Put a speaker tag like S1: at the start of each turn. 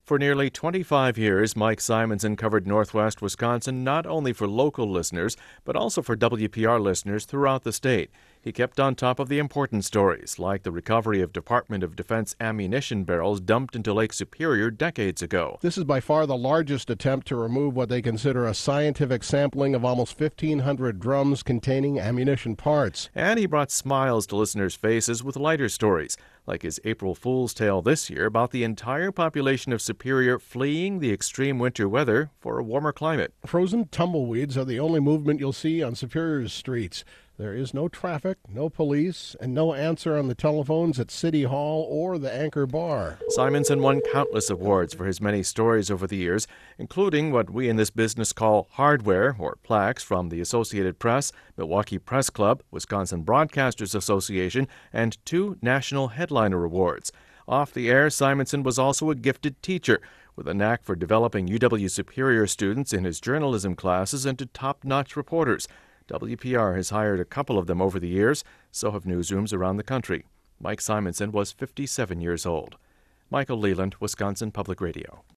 S1: For nearly 25 years, Mike Simonson covered Northwest Wisconsin not only for local listeners, but also for WPR listeners throughout the state. He kept on top of the important stories, like the recovery of Department of Defense ammunition barrels dumped into Lake Superior decades ago.
S2: This is by far the largest attempt to remove what they consider a scientific sampling of almost 1,500 drums containing ammunition parts.
S1: And he brought smiles to listeners' faces with lighter stories, like his April Fool's Tale this year about the entire population of Superior fleeing the extreme winter weather for a warmer climate.
S2: Frozen tumbleweeds are the only movement you'll see on Superior's streets. There is no traffic, no police, and no answer on the telephones at City Hall or the Anchor Bar.
S1: Simonson won countless awards for his many stories over the years, including what we in this business call hardware, or plaques, from the Associated Press, Milwaukee Press Club, Wisconsin Broadcasters Association, and 2 National Headliner Awards. Off the air, Simonson was also a gifted teacher, with a knack for developing UW Superior students in his journalism classes into top-notch reporters. WPR has hired a couple of them over the years, so have newsrooms around the country. Mike Simonson was 57 years old. Michael Leland, Wisconsin Public Radio.